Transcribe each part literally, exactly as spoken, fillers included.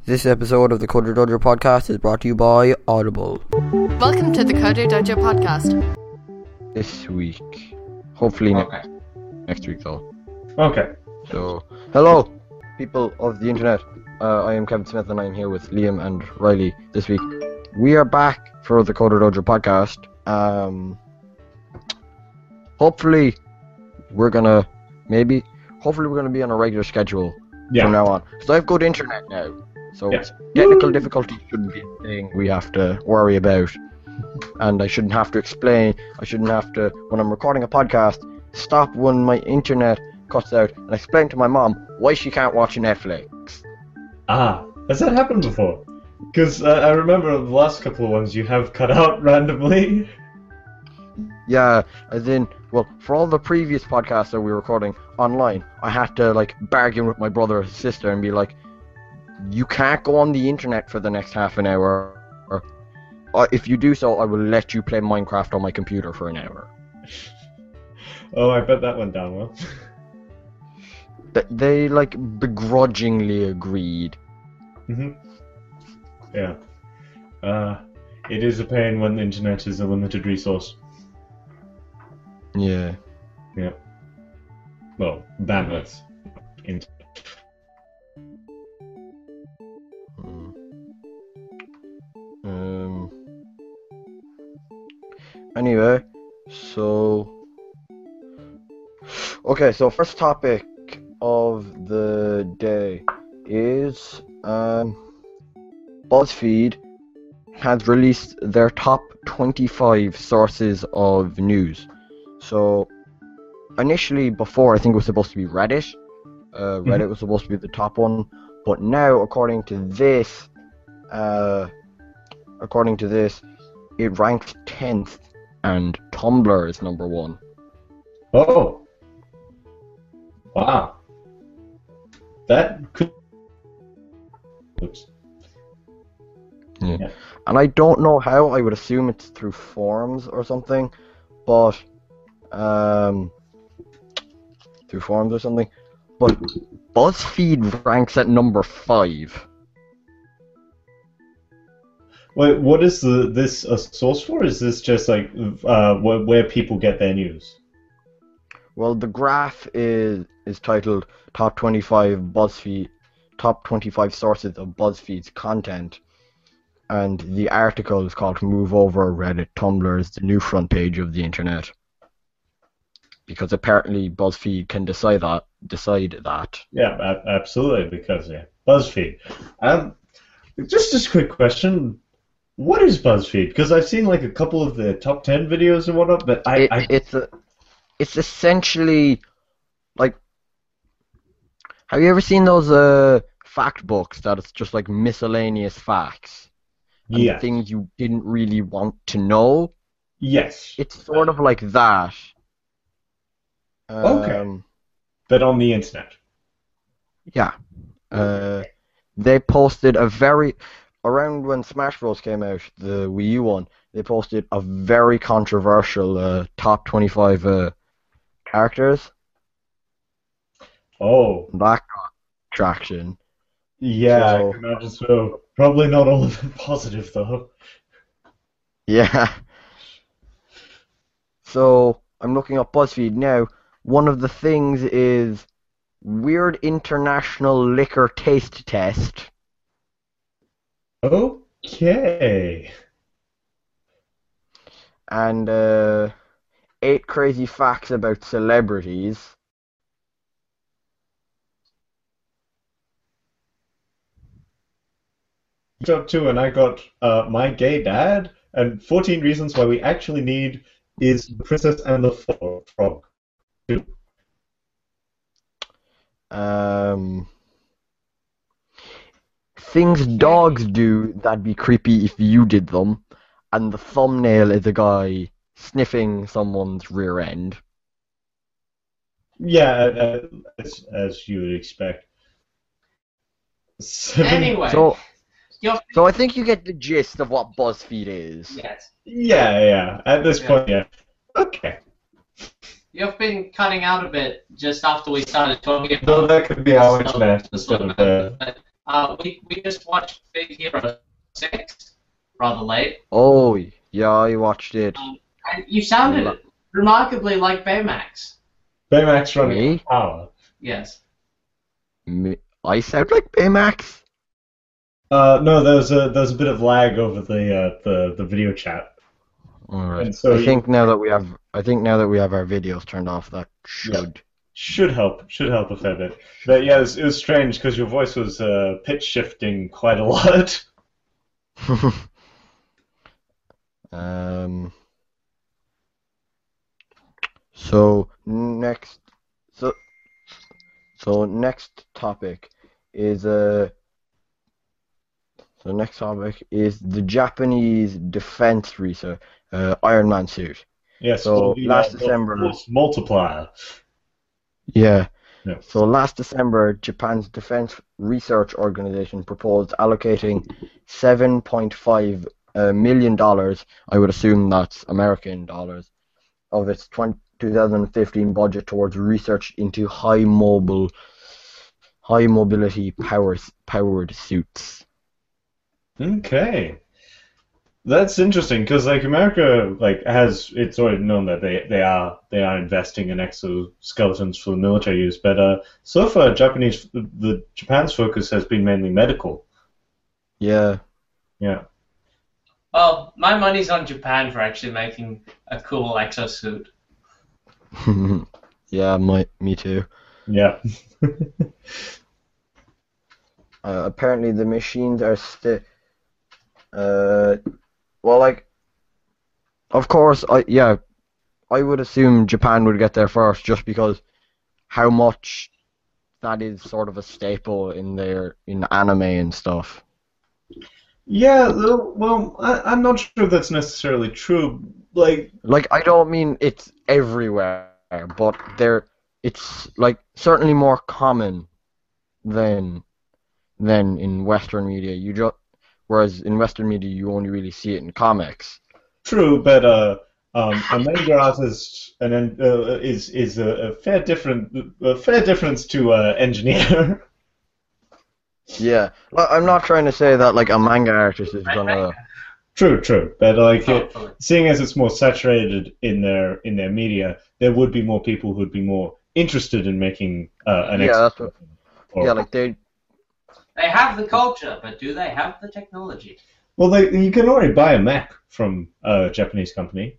This episode of the Coder Dojo podcast is brought to you by Audible. Welcome to the Coder Dojo podcast. This week. Hopefully Okay. ne- next week though. Okay. So, hello, people of the internet. Uh, I am Kevin Smith and I am here with Liam and Riley this week. We are back for the Coder Dojo podcast. Um, hopefully, we're gonna, maybe, hopefully we're gonna be on a regular schedule Yeah. from now on. Because I have good internet now. So, Yeah. technical difficulties shouldn't be a thing we have to worry about. And I shouldn't have to explain, I shouldn't have to, when I'm recording a podcast, stop when my internet cuts out and explain to my mom why she can't watch Netflix. Ah, has that happened before? Because uh, I remember the last couple of ones you have cut out randomly. Yeah, as in, well, for all the previous podcasts that we were recording online, I had to, like, bargain with my brother or sister and be like, you can't go on the internet for the next half an hour, or uh, if you do so, I will let you play Minecraft on my computer for an hour. Oh, I bet that went down well. Th- They, like, begrudgingly agreed. hmm Yeah. Uh, it is a pain when the internet is a limited resource. Yeah. Yeah. Well, bandwidth. Internet. Hmm. Um. Anyway, so. Okay, so first topic of the day is um, BuzzFeed has released their top twenty-five sources of news. So initially, before I think it was supposed to be Reddit. Uh, Reddit was supposed to be the top one, but now according to this, uh, according to this, it ranks tenth, and Tumblr is number one. Oh! Wow. That could... Oops. Yeah. Yeah. And I don't know how. I would assume it's through forums or something, but um, through forums or something. But BuzzFeed ranks at number five. Wait, what is the this a source for? Is this just like uh, where, where people get their news? Well, the graph is is titled Top twenty-five BuzzFeed, Top twenty-five Sources of BuzzFeed's Content, and the article is called "Move Over Reddit Tumblr is the new front page of the internet." Because apparently BuzzFeed can decide that. Decide that. Yeah, a- absolutely. Because yeah, BuzzFeed. Um, just a quick question: what is BuzzFeed? Because I've seen like a couple of the top ten videos and whatnot, but I, It, I it's a, it's essentially like. Have you ever seen those uh fact books that it's just like miscellaneous facts and yeah, things you didn't really want to know? yes, It's sort of like that. Okay. Um, but on the internet. Yeah. Uh, they posted a very around when Smash Bros came out, the Wii U one. They posted a very controversial uh, top twenty-five uh, characters. Oh, That got traction. yeah, So- I can imagine so. Probably not all of it positive though. Yeah. So I'm looking up BuzzFeed now. One of the things is Weird International Liquor Taste Test. Okay. And uh, eight crazy facts about celebrities. Job two, and I got uh, My Gay Dad, and fourteen reasons why we actually need is The Princess and the Fro- Frog. Um, things dogs do that'd be creepy if you did them. And the thumbnail is a guy sniffing someone's rear end. Yeah, uh, as, as you would expect. Seven- Anyway, So, you're, so I think you get the gist of what BuzzFeed is. yes, Yeah, yeah, at this Yeah. point, yeah. Okay. you've been cutting out a bit just after we started talking So about that could be our stuff internet and instead stuff, of uh, but Uh, we, we just watched Big Hero six rather late. Oh, yeah, I watched it. Um, and you sounded remarkably like Baymax. Baymax running Me? out of power. Yes. Me, I sound like Baymax? Uh, no, there's a there's a bit of lag over the uh, the the video chat. Alright. And so I you- think now that we have I think now that we have our videos turned off, that Yeah. should. Should help, should help a fair bit. But yeah, it was, it was strange because your voice was uh, pitch shifting quite a lot. um. So next, so so next topic is uh. So next topic is the Japanese defense research, uh, Iron Man suit. Yes. So, well, the, last uh, the December- force multiplier. Yeah. Yeah. So last December, Japan's Defense Research Organization proposed allocating seven point five uh, million dollars. I would assume that's American dollars of its twenty twenty fifteen budget towards research into high mobile, high mobility powers powered suits. Okay. That's interesting because like America like has it's already known that they, they are they are investing in exoskeletons for military use, but uh, so far Japanese the Japan's focus has been mainly medical. Yeah. Yeah. Well, my money's on Japan for actually making a cool exosuit. Yeah, my me too. Yeah. Uh, apparently, the machines are still. Uh, well, like, of course, I yeah, I would assume Japan would get there first, just because how much that is sort of a staple in their in anime and stuff. Yeah, though, well, I, I'm not sure that's necessarily true. Like, Like, I don't mean it's everywhere, but there, it's like certainly more common than than in Western media. You just whereas in Western media you only really see it in comics. true, but uh, um, a manga artist and then uh, is is a, a fair different a fair difference to uh, engineer. Yeah, well, I'm not trying to say that like a manga artist is gonna. True, true, but like it, Hopefully. seeing as it's more saturated in their in their media, there would be more people who'd be more interested in making uh, an Yeah, ex- that's what, or- yeah, like they. They have the culture, but do they have the technology? Well, they, you can already buy a mech from a Japanese company.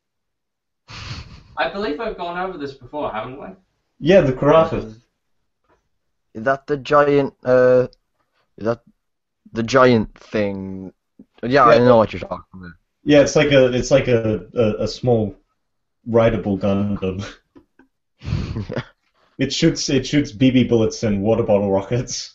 I believe I've gone over this before, haven't we? Yeah, the Karatas. Is that the giant? Uh, is that the giant thing? Yeah, I Yeah. know what you're talking about. Yeah, it's like a it's like a a, a small rideable Gundam. It shoots it shoots B B bullets and water bottle rockets.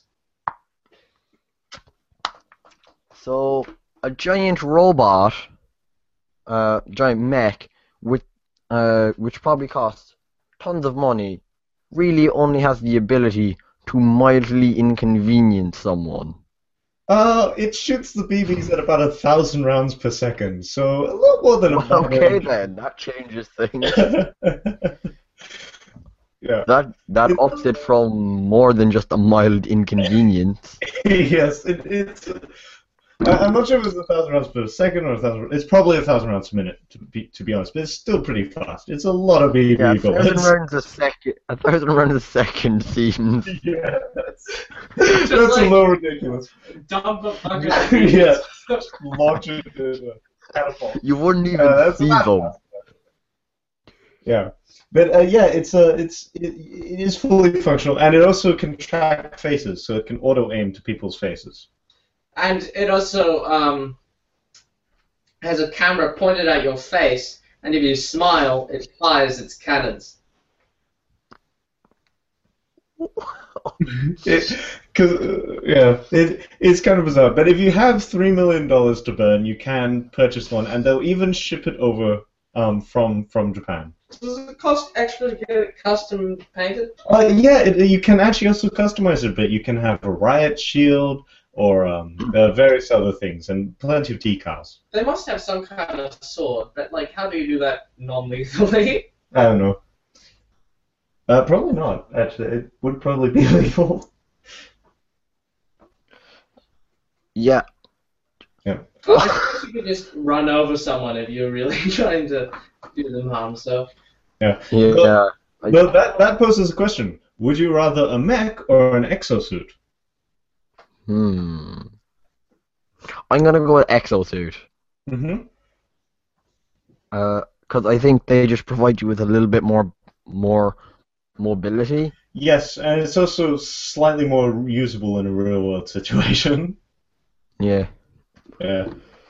So a giant robot, uh, giant mech with, uh, which probably costs tons of money, really only has the ability to mildly inconvenience someone. Uh, it shoots the B Bs at about a thousand rounds per second, so a lot more than a Well, okay then, that changes things. Yeah. That that ups it from more than just a mild inconvenience. Yes, it, it's. I- I'm not sure if it's a thousand rounds per second or a thousand. It's probably a thousand rounds per minute, to be to be honest. But it's still pretty fast. It's a lot of B B Yeah, a thousand bullets. rounds a second. A thousand rounds a second seems. Yeah, that's, that's a like- little ridiculous. Dump a bucket Yeah. of Launch it in a catapult. You wouldn't even Uh, that's see not them. fast. Yeah, but uh, yeah, it's uh, it's it, it is fully functional, and it also can track faces, so it can auto aim to people's faces. And it also um, has a camera pointed at your face, and if you smile, it fires its cannons. It, cause, uh, yeah, it, it's kind of bizarre. But if you have three million dollars to burn, you can purchase one, and they'll even ship it over um, from from Japan. Does it cost extra to get it custom painted? Uh, yeah, it, you can actually also customize it, but you can have a riot shield or um, uh, various other things, and plenty of decals. They must have some kind of sword, but like, how do you do that non-lethally? I don't know. Uh, probably not. Actually, it would probably be lethal. Yeah. Yeah. Well, I suppose you could just run over someone if you're really trying to do them harm. So Yeah. Yeah. Well, I- well, that that poses a question. Would you rather a mech or an exosuit? Hmm. I'm gonna go with exosuit. Mm-hmm. Uh, because I think they just provide you with a little bit more more mobility. Yes, and it's also slightly more usable in a real world situation. Yeah. Yeah.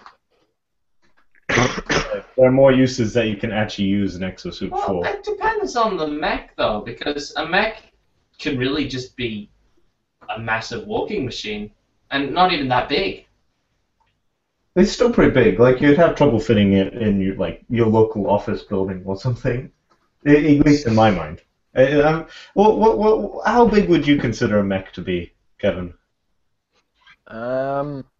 There are more uses that you can actually use an exosuit well, for. it depends on the mech though, because a mech can really just be a massive walking machine, and not even that big. It's still pretty big. Like you'd have trouble fitting it in your like your local office building or something. I- At least in my mind. Uh, um, what, what, what, how big would you consider a mech to be, Kevin? Um.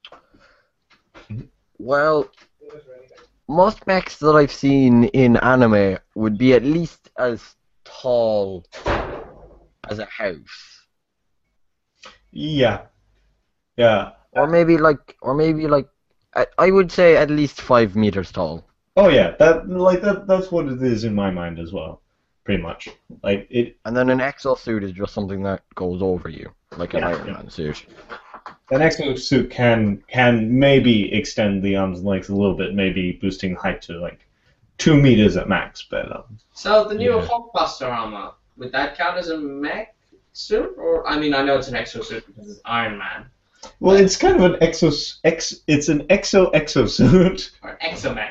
Well, most mechs that I've seen in anime would be at least as tall as a house, Yeah. Yeah. or maybe like, or maybe like, I, I would say at least five meters tall. Oh yeah. That like that. That's what it is in my mind as well. Pretty much. Like it. And then an exosuit is just something that goes over you, like an Yeah, Iron yeah. Man suit. An exosuit can can maybe extend the arm's length a little bit, maybe boosting height to like two meters at max. But um, So the new Yeah. Hulkbuster armor, would that count as a mech suit? Or I mean, I know it's an exosuit because it's Iron Man, well, it's kind of an exos ex. It's an exo exosuit. or exomech,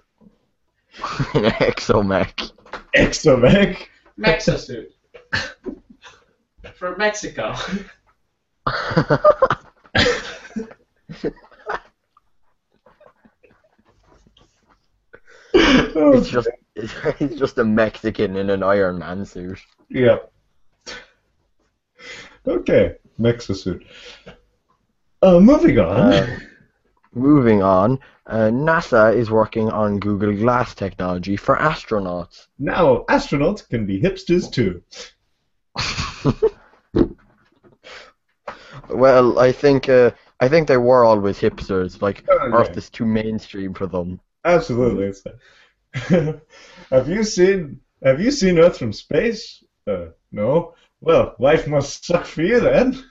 An exomech. Exomech. Mexosuit for Mexico. It's just it's, it's just a Mexican in an Iron Man suit. Yeah. Okay, Mexosuit. Uh, moving on. Uh, moving on, uh, NASA is working on Google Glass technology for astronauts. Now, astronauts can be hipsters too. Well, I think uh, I think they were always hipsters. Like Oh, yeah. Earth is too mainstream for them. Absolutely. It's have you seen Have you seen Earth from space? Uh, no. Well, life must suck for you then.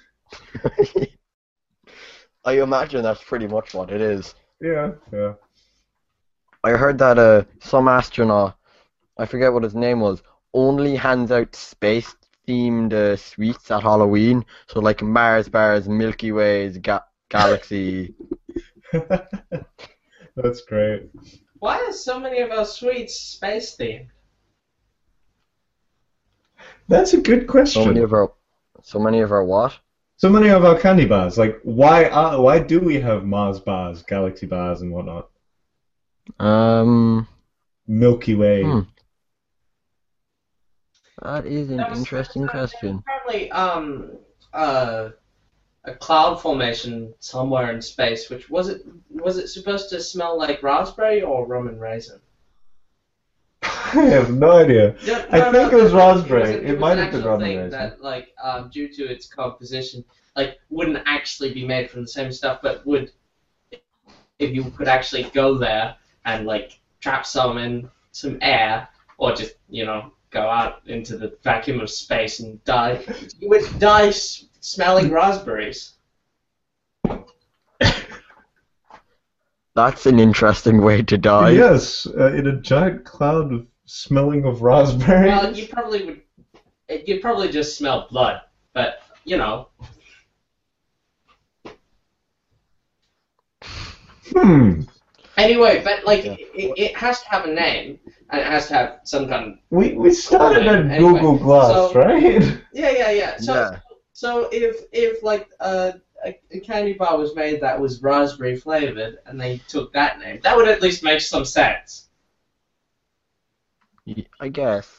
I imagine that's pretty much what it is. Yeah, yeah. I heard that uh, some astronaut, I forget what his name was, only hands out space-themed uh, sweets at Halloween. So like Mars bars, Milky Ways, ga- galaxy. That's great. Why are so many of our sweets space themed? That's a good So many question. of our, so many of our what? So many of our candy bars, like why are why do we have Mars bars, Galaxy bars, and whatnot? Um, Milky Way. Hmm. that is an That was- interesting that was question. Apparently, um, uh, a cloud formation somewhere in space. Which was it? Was it supposed to smell like raspberry or rum and raisin? I have no idea. Yeah, I no, think no, it was no, raspberry. was- It was might an have been actual rum and thing raisin. that, like, um, due to its composition, like, wouldn't actually be made from the same stuff, but would, if you could actually go there and like trap some in some air, or just you know go out into the vacuum of space and die, you would die s- smelling raspberries. That's an interesting way to die. Yes, uh, in a giant cloud of smelling of raspberries. Well, you probably would. You'd probably just smell blood, but you know. Hmm. Anyway, but like Yeah. it, it has to have a name and it has to have some kind of We we started at Anyway, Google Glass, so- right? yeah, yeah, yeah. So, Yeah. so if if like uh, a, a candy bar was made that was raspberry flavored and they took that name, that would at least make some sense. Y- I guess.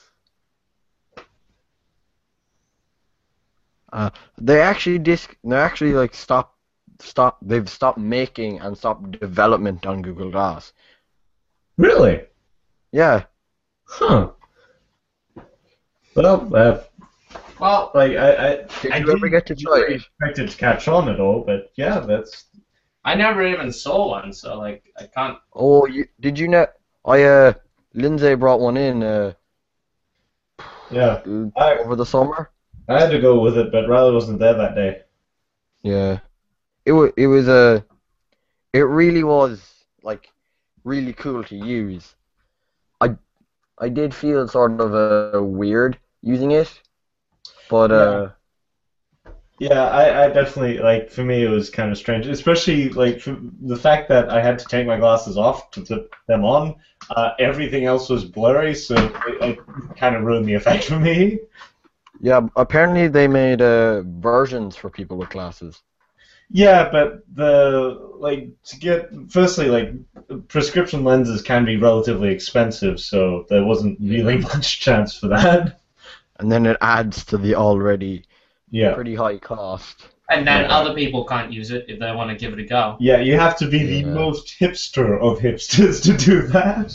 Uh, they actually disc. They actually like stop, stop. They've stopped making and stopped development on Google Glass. Really? Yeah. Huh. Well, uh, Well, Like I, I, Did I you ever didn't get to try really it? expect it to catch on at all, but yeah, that's I never even saw one, so like I can't. Oh, you, did you know? I uh, Lindsay brought one in uh yeah. l- I, over the summer. I had to go with it, but Riley wasn't there that day. Yeah, it was it was a it really was like really cool to use. I I did feel sort of uh, weird using it, but uh, Yeah, I, I definitely like. For me, it was kind of strange, especially like for the fact that I had to take my glasses off to put them on. Uh, everything else was blurry, so it, it kind of ruined the effect for me. yeah. Apparently, they made uh, versions for people with glasses. Yeah, but the like to get firstly like prescription lenses can be relatively expensive, so there wasn't really much chance for that. And then it adds to the already Yeah, pretty high cost. And then Yeah. other people can't use it if they want to give it a go. yeah, you have to be the Yeah. most hipster of hipsters to do that.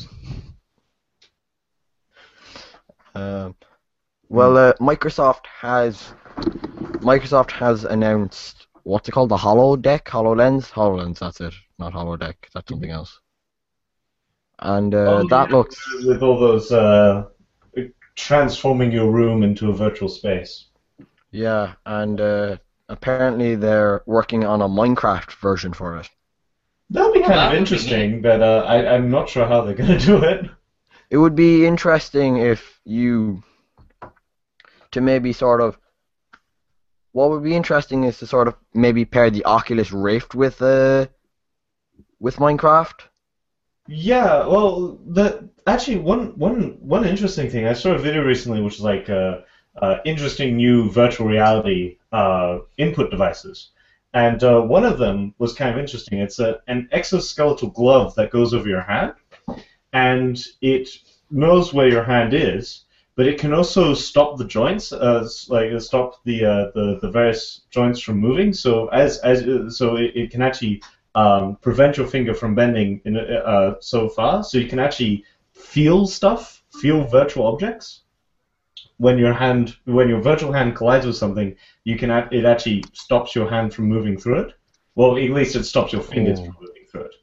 Um, well, uh, Microsoft has Microsoft has announced what's it called, the HoloDeck, HoloLens, HoloLens. That's it, not HoloDeck. That's something else. And uh, Oh, that yeah, looks with all those uh, transforming your room into a virtual space. yeah, and uh, apparently they're working on a Minecraft version for it. That'll be Well, kind that of would be interesting, but uh, I, I'm not sure how they're going to do it. It would be interesting if you to maybe sort of what would be interesting is to sort of maybe pair the Oculus Rift with uh with Minecraft. Yeah, well, the actually one one one interesting thing I saw a video recently, which is like uh, uh, interesting new virtual reality uh, input devices, and uh, one of them was kind of interesting. It's a an exoskeletal glove that goes over your hand, and it knows where your hand is, but it can also stop the joints, uh, s- like uh, stop the, uh, the the various joints from moving. So as as uh, so it, it can actually um, prevent your finger from bending in, uh, so far, so you can actually feel stuff, feel virtual objects. When your hand, when your virtual hand collides with something, you can act- it actually stops your hand from moving through it. Well, at least it stops your fingers Oh. from moving through it.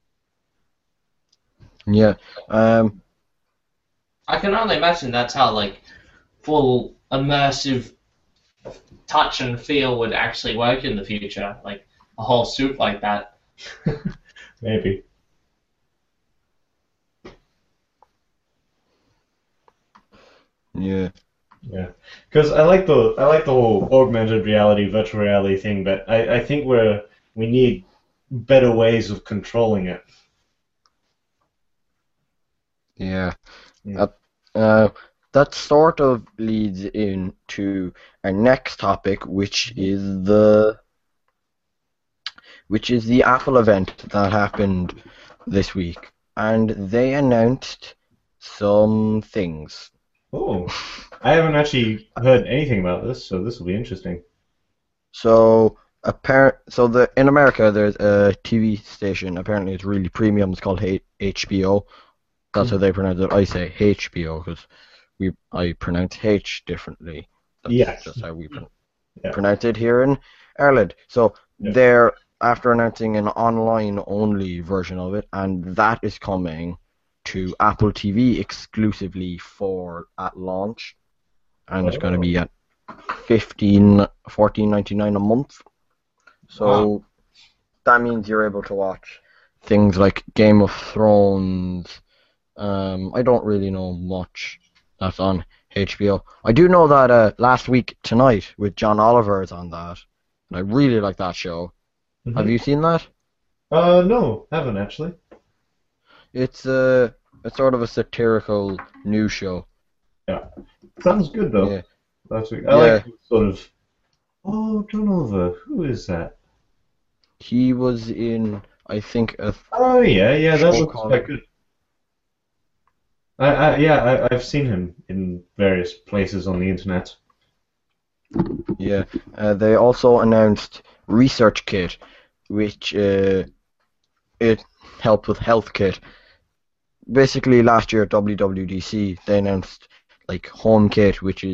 Yeah. Um. I can only imagine that's how like full immersive touch and feel would actually work in the future, like a whole suit like that. Maybe. Yeah. Yeah, because I like the I like the whole augmented reality, virtual reality thing, but I, I think we're we need better ways of controlling it. Yeah. Yeah. Uh, uh, that sort of leads into our next topic, which is the which is the Apple event that happened this week, and they announced some things. Oh, I haven't actually heard anything about this, so this will be interesting. So apparent, so the in America there's a T V station. Apparently, it's really premium. It's called H- HBO. That's how they pronounce it. I say H B O because we I pronounce H differently. That's Yeah. just how we pro- Yeah. pronounce it here in Ireland. So Yeah. they're after announcing an online-only version of it, and that is coming to Apple T V exclusively for at launch, and it's going to be at fifteen, fourteen ninety-nine a month. So that means you're able to watch things like Game of Thrones. Um, I don't really know much that's on H B O. I do know that uh, Last Week Tonight with John Oliver is on that, and I really like that show. Mhm. Have you seen that? Uh, no, haven't actually. It's uh, it's sort of a satirical news show. Sounds good though. Yeah. Last week. I Yeah. like sort of. Oh, John Oliver. Who is that? He was in, I think, a Oh yeah, yeah, that Show looks called- quite good. I, I yeah, I, I've seen him in various places on the internet. yeah. Uh, they also announced ResearchKit, which uh, it helped with HealthKit. Basically, last year at W W D C, they announced like HomeKit, which is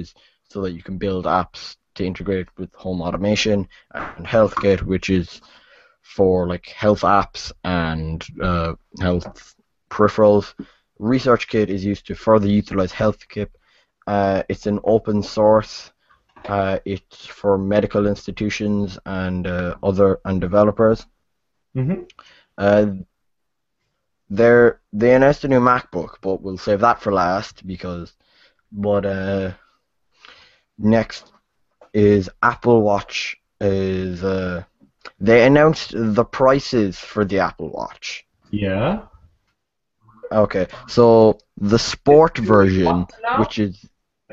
so that you can build apps to integrate with home automation, and HealthKit, which is for like health apps and uh, health peripherals. ResearchKit is used to further utilize HealthKit. Uh, it's an open source. Uh, it's for medical institutions and uh, other and developers. Mm-hmm. Uh, they're, they announced a new MacBook, but we'll save that for last because. But uh, next is Apple Watch. Is uh, they announced the prices for the Apple Watch? Yeah. Okay, so the sport version, Want to know? which is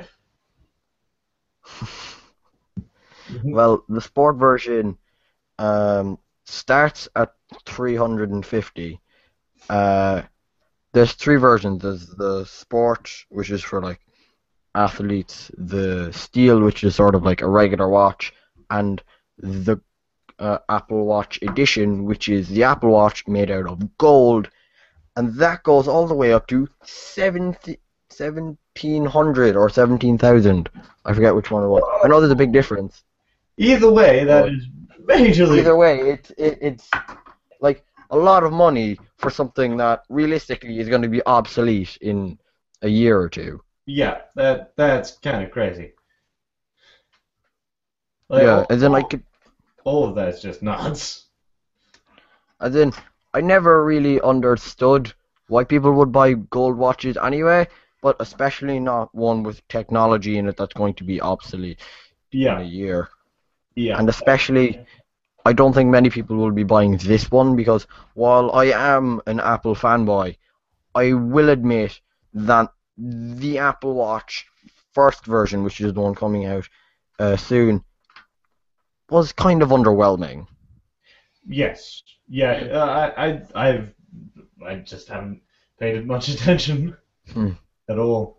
well, the sport version um, starts at three hundred fifty. Uh, there's three versions. There's the sport, which is for like athletes, the steel, which is sort of like a regular watch, and the uh, Apple Watch edition, which is the Apple Watch made out of gold, and that goes all the way up to seventeen hundred or seventeen thousand. I forget which one it was. I know there's a big difference. Either way, that is majorly. Either way, it's it, it's like a lot of money for something that realistically is going to be obsolete in a year or two. Yeah, that that's kind of crazy. Like, Yeah, all, as in like, all of that's just nuts. as in, I never really understood why people would buy gold watches anyway, but especially not one with technology in it that's going to be obsolete in Yeah, a year. yeah. And especially, I don't think many people will be buying this one because while I am an Apple fanboy, I will admit that the Apple Watch first version, which is the one coming out uh, soon, was kind of underwhelming. Yes. Yeah. Uh, I I I've I just haven't paid much attention Hmm. at all.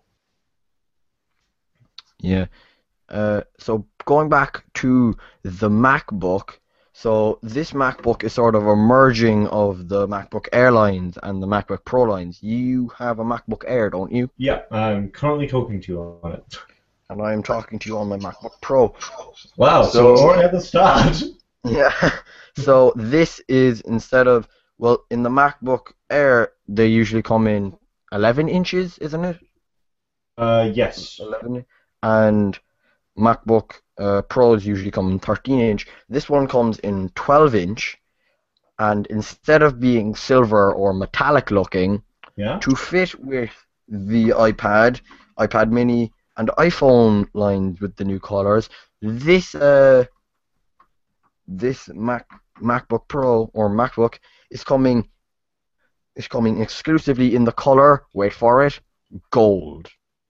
Yeah. Uh, so going back to the MacBook, so this MacBook is sort of a merging of the MacBook Air lines and the MacBook Pro lines. You have a MacBook Air, don't you? Yeah, I'm currently talking to you on it. And I am talking to you on my MacBook Pro. Wow. So, So- we're already at the start. Yeah. So this is instead of, well, in the MacBook Air, they usually come in eleven inches, isn't it? Uh, yes. eleven. And MacBook uh, Pros usually come in thirteen inch. This one comes in twelve inch, and instead of being silver or metallic looking, Yeah. to fit with the iPad, iPad Mini, and iPhone lines with the new colors, this uh, this Mac MacBook Pro or MacBook is coming is coming exclusively in the color. Wait for it, gold.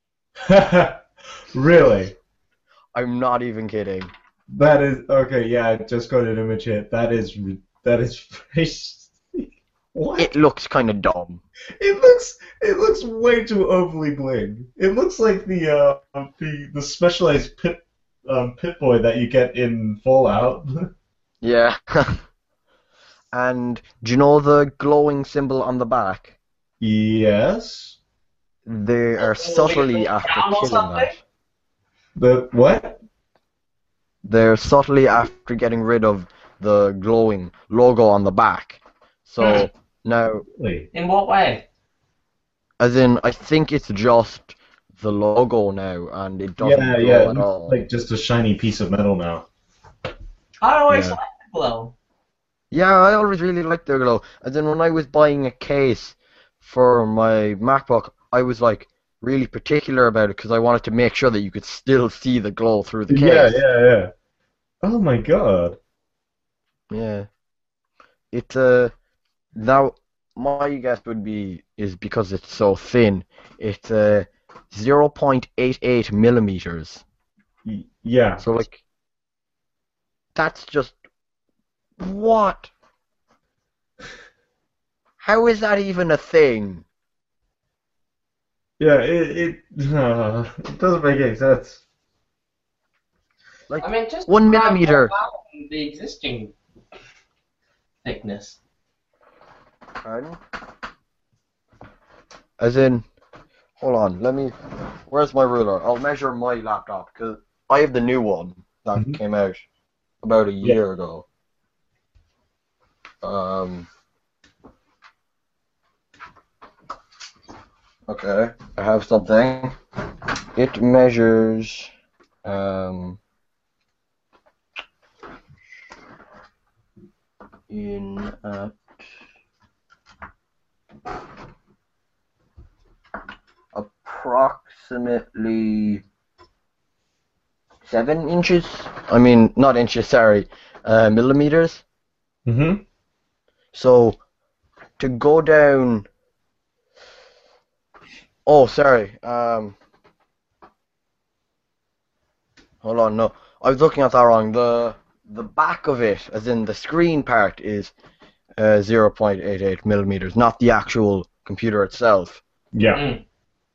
Really? I'm not even kidding. That is okay. Yeah, I just got an image here. That is re- that is very- what? It looks kind of dumb. It looks it looks way too overly bling. It looks like the uh the the specialized pit um pit boy that you get in Fallout. Yeah. And do you know the glowing symbol on the back? Yes. They are subtly after Down or killing something? that. The what? They're subtly after getting rid of the glowing logo on the back. So now, Really? In what way? as in, I think it's just the logo now, and it doesn't Yeah, glow yeah. It at looks all. like just a shiny piece of metal now. I always Yeah. like the glow. Yeah, I always really liked their glow. As in, when I was buying a case for my MacBook, I was like really particular about it because I wanted to make sure that you could still see the glow through the case. Yeah, yeah, yeah. Oh my god. Yeah. It uh now my guess would be is because it's so thin. It's uh zero point eight eight millimeters. Y- Yeah. So like that's just what? How is that even a thing? Yeah, it it, uh, it doesn't make any sense. Like I mean, just one grab millimeter. the existing thickness. Pardon? As in, hold on, let me. Where's my ruler? I'll measure my laptop because I have the new one that Mhm. came out about a Yeah. year ago. Um. Okay, I have something. It measures. Um. In uh, approximately seven inches. I mean, not inches. Sorry, uh, millimeters. Mm-hmm. So to go down. Oh, sorry. Um, hold on. No, I was looking at that wrong. The the back of it, as in the screen part, is uh, zero point eight eight millimeters, not the actual computer itself. Yeah. Mm.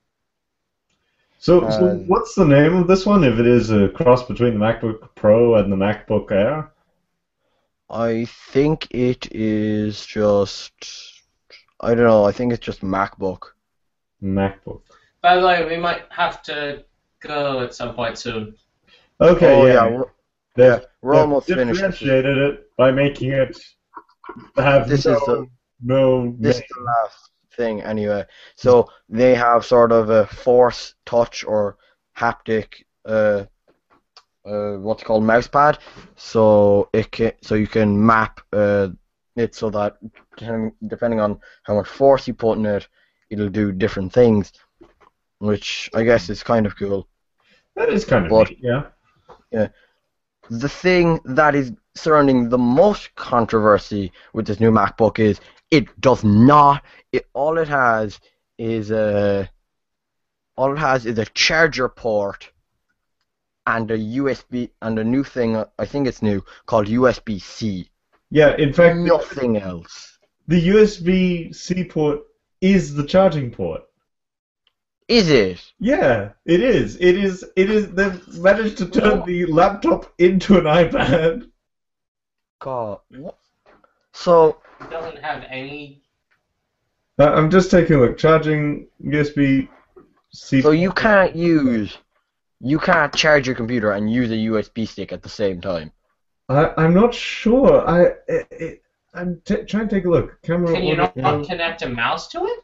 So, so Uh, what's the name of this one? If it is a cross between the MacBook Pro and the MacBook Air? I think it is just. I don't know. I think it's just MacBook. MacBook. By the way, we might have to go at some point soon. Okay, Oh yeah. yeah, we're, They've, yeah, we're they've almost finished. This is, differentiated it by making it have this no, is the no this name. is the last thing anyway. So they have sort of a force touch or haptic uh uh what's called mouse pad. So it can so you can map uh it so that depending depending on how much force you put in it, it'll do different things, which I guess is kind of cool. That is kind of But neat, yeah. the thing that is surrounding the most controversy with this new MacBook is it does not. It all it has is a all it has is a charger port and a U S B and a new thing. I think it's new called U S B C. Yeah, in fact, the, Nothing else. the U S B C port is the charging port. Is it? Yeah, it is. It is. It is. They've managed to turn the laptop into an iPad. God. What? So It doesn't have any. Uh, I'm just taking a look. Charging U S B C. so you can't use you can't charge your computer and use a U S B stick at the same time. I, I'm not sure. I. It, it, I'm t- trying to take a look. Camera. Can you not audio- connect a mouse to it?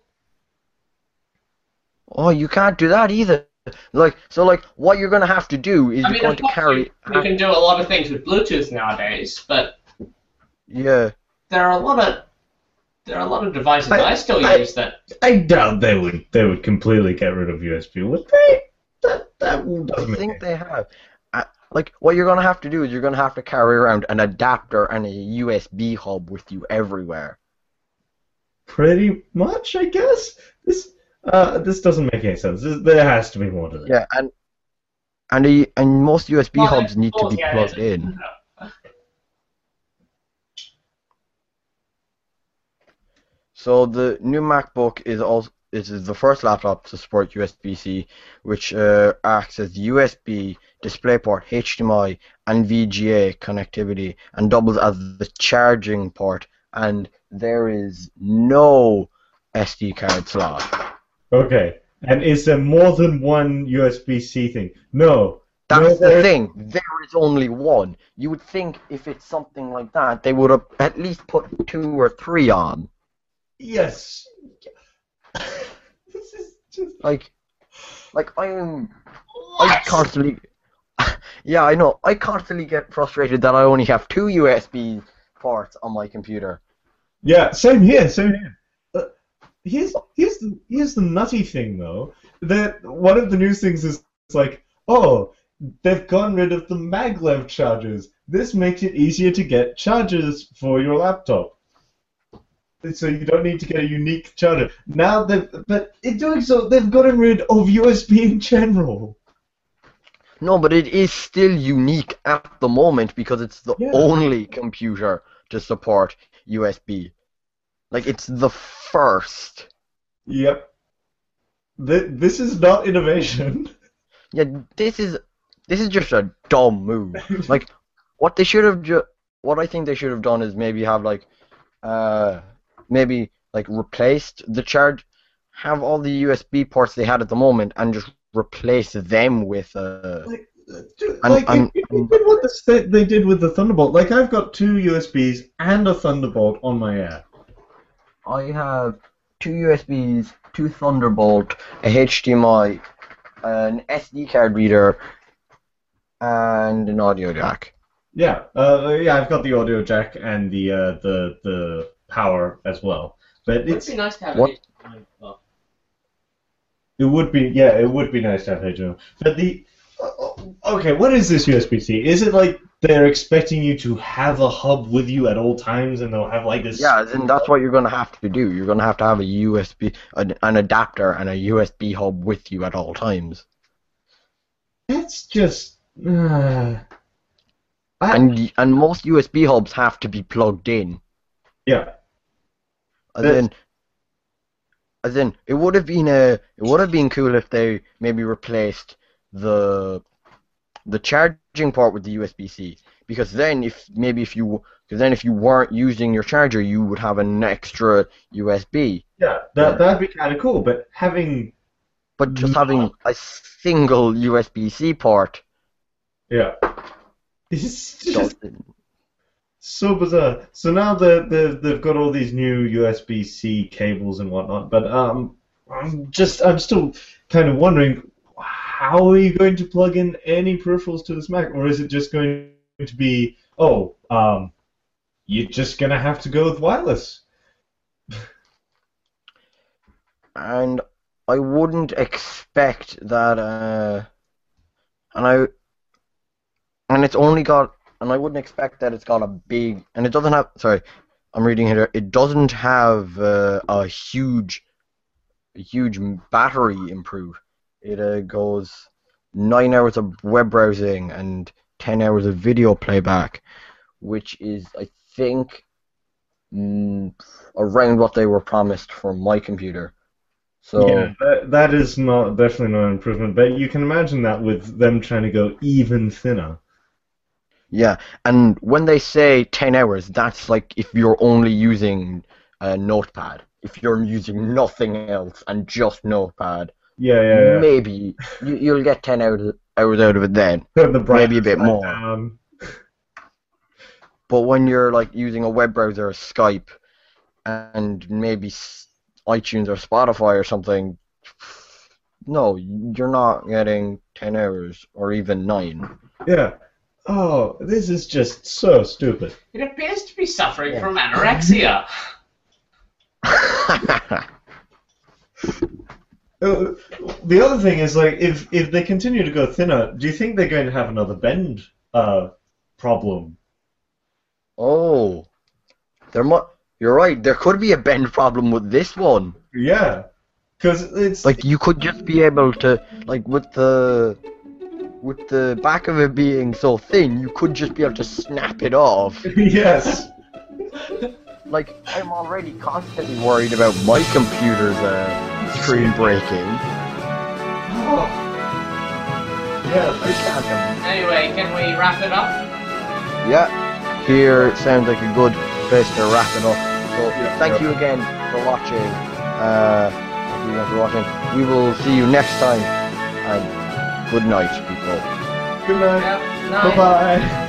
Oh, you can't do that either. Like, so, like, what you're gonna have to do is I you're mean, going of to course carry. you, you can do a lot of things with Bluetooth nowadays, but Yeah. there are a lot of there are a lot of devices I- I, still I- use that. I doubt they would. They would completely get rid of U S B, would they? That that I doesn't make think any- they have. Uh, like, what you're gonna have to do is you're gonna have to carry around an adapter and a U S B hub with you everywhere. Pretty much, I guess. This. Uh, this doesn't make any sense. This, there has to be more to this. Yeah, and and the and most U S B Well, hubs need to well, be yeah, plugged it's- in. So the new MacBook is also is the first laptop to support U S B C, which uh, acts as U S B, DisplayPort, H D M I, and V G A connectivity, and doubles as the charging port. And there is no S D card slot. Okay. And is there more than one U S B C thing? No. That's no, the there- thing. There is only one. You would think if it's something like that, they would have at least put two or three on. Yes. This is just. Like, like I'm, I constantly, yeah, I know. I constantly get frustrated that I only have two U S B ports on my computer. Yeah, same here, same here. Uh, here's here's the here's the nutty thing though. That one of the news things is like, oh, they've gotten rid of the maglev chargers. This makes it easier to get chargers for your laptop. So you don't need to get a unique charger. Now they've but in doing so they've gotten rid of U S B in general. No, but it is still unique at the moment because it's the Yeah. only computer to support U S B. Like, it's the first. Yep. Th- this is not innovation. Yeah, this is this is just a dumb move. Like, what they should have ju- what I think they should have done is maybe have like uh maybe like replaced the charge have all the U S B ports they had at the moment and just replace them with uh, Like, uh, dude, And- like and- if, if you did what this, they, they did with the Thunderbolt, like I've got two U S Bs and a Thunderbolt on my Air. I have two U S Bs, two Thunderbolt, a H D M I, an S D card reader, and an audio jack. Yeah, uh, yeah, I've got the audio jack and the uh, the the power as well. But It'd it's be nice to have What- H D M I as well. it would be yeah, it would be nice to have H D M I. But the uh, okay, what is this U S B C? Is it like they're expecting you to have a hub with you at all times, and they'll have like this? Yeah, then that's what you're going to have to do. You're going to have to have a U S B, an, an adapter, and a U S B hub with you at all times. That's just. Uh, I, And and most U S B hubs have to be plugged in. yeah. As That's- in, as in, it would have been a, it would have been cool if they maybe replaced the, the charging port with the U S B C, because then if maybe if you, because then if you weren't using your charger, you would have an extra U S B. Yeah, that that'd be kind of cool. But having But just having a single U S B C port yeah, it's just doesn't. so bizarre. So now they they they've got all these new U S B C cables and whatnot. But um, I'm just I'm still kind of wondering, how are you going to plug in any peripherals to this Mac, or is it just going to be oh um, you're just gonna have to go with wireless? And I wouldn't expect that, uh, and I, and it's only got, and I wouldn't expect that it's got a big, and it doesn't have, sorry, I'm reading here, it doesn't have uh, a huge, a huge battery improve. It uh, goes nine hours of web browsing and ten hours of video playback, which is, I think, mm, around what they were promised for my computer. So. Yeah, that, that is not definitely not an improvement. But you can imagine that with them trying to go even thinner. Yeah, and when they say ten hours, that's like if you're only using a Notepad. If you're using nothing else and just Notepad, Yeah, yeah, yeah. maybe you, you'll get ten hours, hours out of it then. Turn the Maybe a brightness bit right more. down. But when you're like using a web browser or Skype and maybe s- iTunes or Spotify or something, no, you're not getting ten hours or even nine. Yeah. Oh, this is just so stupid. It appears to be suffering Yeah. from anorexia. Uh, the other thing is, like, if if they continue to go thinner, do you think they're going to have another bend uh, problem? Oh, there mu- you're right. There could be a bend problem with this one. Yeah, because it's Like you could just be able to, like with the, with the back of it being so thin, you could just be able to snap it off. yes. Like I'm already constantly worried about my computer's uh, screen breaking. Oh. Yeah. I can't have- Anyway, can we wrap it up? Yeah, here sounds like a good place to wrap it up. So Yeah, thank yeah. you again for watching. Uh, thank you again for watching. We will see you next time. And good night, people. Good night. Yeah. Bye bye.